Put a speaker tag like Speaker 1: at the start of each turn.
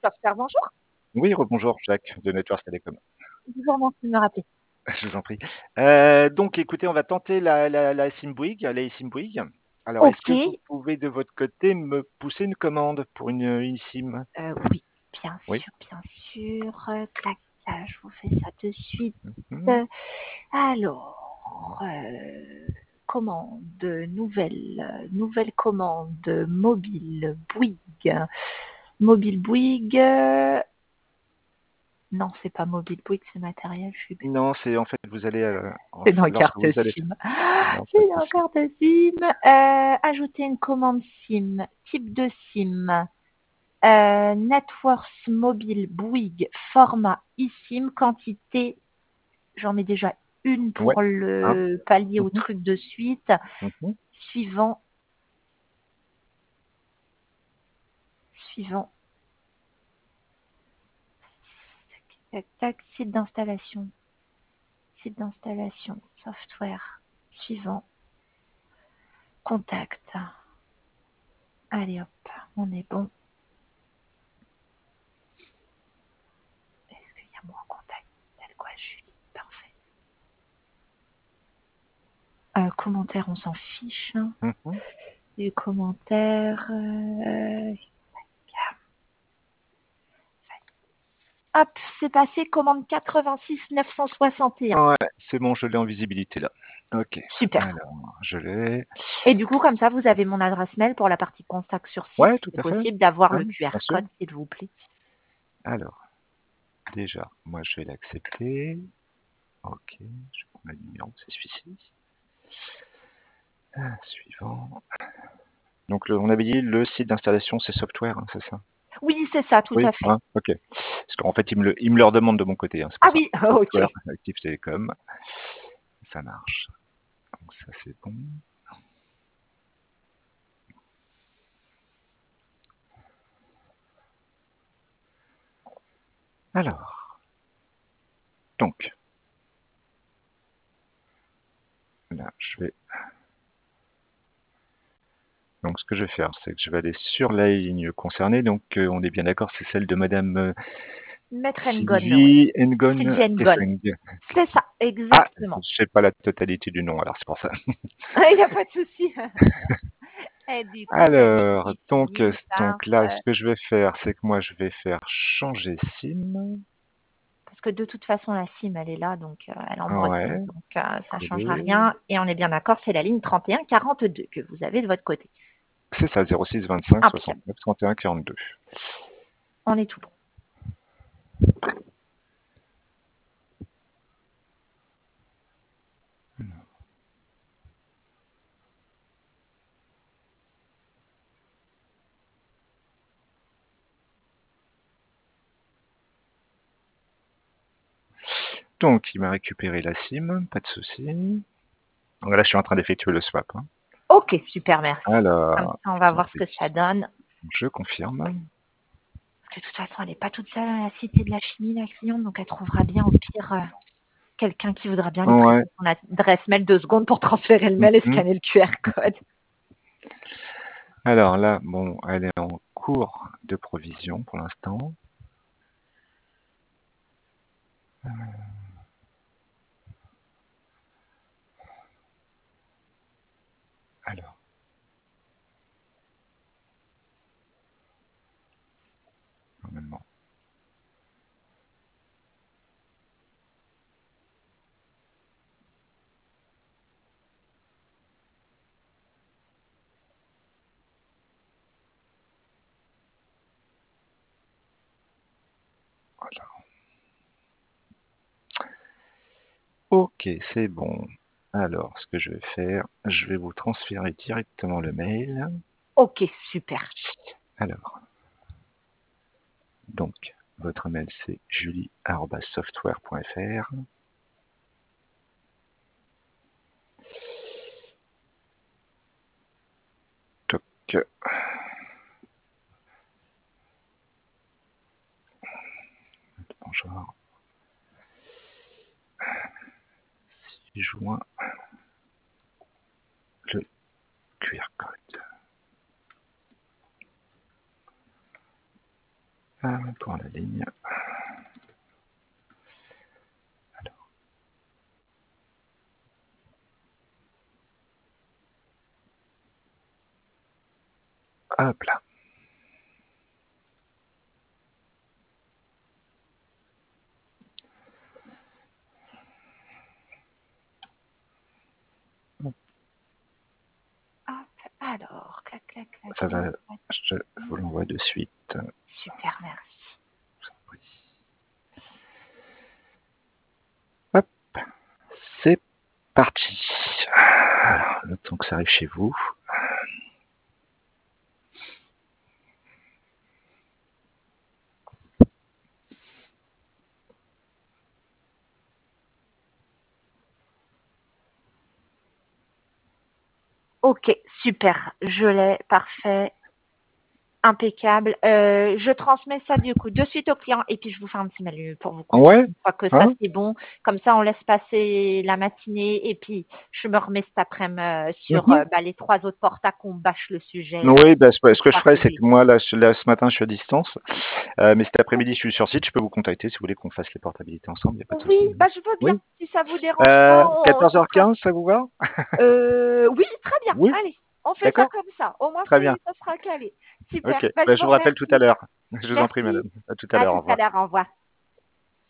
Speaker 1: Software, bonjour.
Speaker 2: Oui, rebonjour, Jacques de Networks Telecom.
Speaker 1: Bonjour, merci de me rappeler.
Speaker 2: Je vous en prie. Donc, écoutez, on va tenter la SIM Bouygues, la eSIM Bouygues. Alors, est-ce
Speaker 1: Ok,
Speaker 2: que vous pouvez de votre côté me pousser une commande pour une SIM?
Speaker 1: oui, bien
Speaker 2: Oui.
Speaker 1: sûr, bien sûr. Tac, tac, je vous fais ça de suite.
Speaker 2: Mhm.
Speaker 1: Alors, commande, nouvelle commande mobile Bouygues. Mobile Bouygues. Non, c'est pas mobile Bouygues, c'est matériel, je suis bête.
Speaker 2: Non, c'est en fait, vous allez,
Speaker 1: C'est dans
Speaker 2: lorsque
Speaker 1: carte
Speaker 2: vous allez,
Speaker 1: SIM.
Speaker 2: non, pas
Speaker 1: C'est
Speaker 2: de
Speaker 1: dans
Speaker 2: souci.
Speaker 1: carte SIM. Ajouter une commande SIM. Type de SIM. Networks mobile Bouygues, format eSIM, quantité, j'en mets déjà une
Speaker 2: Ouais.
Speaker 1: pour
Speaker 2: Hein.
Speaker 1: le pallier au
Speaker 2: Mhm.
Speaker 1: truc de suite.
Speaker 2: Mhm.
Speaker 1: Suivant, suivant. Tac, tac, site d'installation. Site d'installation, software. Suivant. Contact. Allez hop, on est bon. Est-ce qu'il y a moi en contact? Tel quoi, Julie? Parfait. Commentaires, on s'en fiche.
Speaker 2: Mhm.
Speaker 1: Les commentaires. Hop, c'est passé, commande 86 961.
Speaker 2: Ouais, c'est bon, je l'ai en visibilité là. Ok.
Speaker 1: Super.
Speaker 2: Alors, je l'ai.
Speaker 1: Et du coup, comme ça, vous avez mon adresse mail pour la partie contact sur site.
Speaker 2: Ouais,
Speaker 1: Si
Speaker 2: tout
Speaker 1: c'est
Speaker 2: à fait.
Speaker 1: possible d'avoir
Speaker 2: Ouais,
Speaker 1: le QR
Speaker 2: bien sûr.
Speaker 1: code, s'il vous plaît.
Speaker 2: Alors, déjà, moi, je vais l'accepter. Ok, je vais prendre le numéro, c'est celui-ci. Suivant. Donc, on avait dit le site d'installation, c'est software, hein, c'est ça?
Speaker 1: Oui, c'est ça, tout
Speaker 2: Oui,
Speaker 1: à fait.
Speaker 2: hein, ok. Parce qu'en fait, il me le redemande de mon côté, hein, c'est
Speaker 1: Ah
Speaker 2: pour ça.
Speaker 1: oui, ok.
Speaker 2: Software, Active Télécom, ça marche. Donc, ça, c'est bon. Alors, donc, là, je vais. Donc, ce que je vais faire, c'est que je vais aller sur la ligne concernée. Donc, on est bien d'accord, c'est celle de Madame
Speaker 1: Maître Ngon, ouais.
Speaker 2: Sylvie Ngon
Speaker 1: Sylvie Ngon.
Speaker 2: Kefeng.
Speaker 1: C'est ça,
Speaker 2: Ah,
Speaker 1: exactement.
Speaker 2: je sais pas la totalité du nom, alors c'est pour ça.
Speaker 1: Il n'y a pas de souci. Et du coup, la
Speaker 2: Alors,
Speaker 1: ligne finit par...
Speaker 2: donc là, ce que je vais faire, c'est que moi, je vais faire changer SIM.
Speaker 1: parce que de toute façon, la SIM, elle est là, donc elle envoie tout.
Speaker 2: Ouais,
Speaker 1: Donc ça ne changera
Speaker 2: coller.
Speaker 1: rien. Et on est bien d'accord, c'est la ligne 3142 que vous avez de votre côté.
Speaker 2: C'est ça, 06 25
Speaker 1: Impeccable.
Speaker 2: 69 31 42.
Speaker 1: On est tout bon.
Speaker 2: Donc, il m'a récupéré la SIM, pas de souci. Donc là, je suis en train d'effectuer le swap, hein.
Speaker 1: Ok, super, merci. Comme
Speaker 2: Alors,
Speaker 1: ça, on
Speaker 2: je
Speaker 1: va
Speaker 2: vous en
Speaker 1: voir ce
Speaker 2: prie.
Speaker 1: que ça donne.
Speaker 2: Je confirme.
Speaker 1: Parce que de toute façon, elle n'est pas toute seule à la Cité de la Chimie, la cliente, donc elle trouvera bien au pire quelqu'un qui voudra bien lui
Speaker 2: Ouais.
Speaker 1: prêter son adresse mail 2 secondes pour transférer le mail et
Speaker 2: Mhm.
Speaker 1: scanner le QR code.
Speaker 2: Alors là, bon, elle est en cours de provision pour l'instant. Alors, normalement. Voilà. Ok, c'est bon. Alors, ce que je vais faire, je vais vous transférer directement le mail.
Speaker 1: Ok, super.
Speaker 2: Alors, donc, votre mail, c'est julie@software.fr. Toc. Bonjour. 6 juin, le QR code. Pour la ligne. Hop là.
Speaker 1: Hop, alors, clac, clac, clac.
Speaker 2: Ça va, je vous l'envoie de suite.
Speaker 1: Super, merci.
Speaker 2: Hop, c'est parti. Alors, le temps que ça arrive chez vous.
Speaker 1: Ok, super, je l'ai, parfait, impeccable. Je transmets ça du coup de suite au client et puis je vous fais un petit mail pour vous confirmer
Speaker 2: Ouais,
Speaker 1: une fois que ça
Speaker 2: hein?
Speaker 1: c'est bon. Comme ça, on laisse passer la matinée et puis je me remets cet après-midi sur
Speaker 2: Mhm.
Speaker 1: les 3 autres portas qu'on bâche le sujet
Speaker 2: Oui, bah,
Speaker 1: une
Speaker 2: ce que je
Speaker 1: fois
Speaker 2: ferai, c'est
Speaker 1: réglé.
Speaker 2: que moi, là, ce matin, je suis à distance. Mais cet après-midi, je suis sur site. Je peux vous contacter si vous voulez qu'on fasse les portabilités ensemble. Il n'y a pas de souci.
Speaker 1: Oui, bah je veux bien.
Speaker 2: Oui.
Speaker 1: Si ça vous dérange pas, ce sera.
Speaker 2: 14h15, ça vous va?
Speaker 1: Oui, très bien.
Speaker 2: Oui,
Speaker 1: Allez, on fait ça
Speaker 2: d'accord?
Speaker 1: comme ça. Au moins,
Speaker 2: Très bien.
Speaker 1: ça sera calé. Super.
Speaker 2: Ok.
Speaker 1: Bah,
Speaker 2: Bah,
Speaker 1: je
Speaker 2: je
Speaker 1: vous
Speaker 2: vous rappelle tout à
Speaker 1: remercie.
Speaker 2: l'heure. Je vous en prie,
Speaker 1: Merci.
Speaker 2: madame. À tout à
Speaker 1: À
Speaker 2: l'heure. Au
Speaker 1: tout à
Speaker 2: revoir.
Speaker 1: l'heure. Au revoir.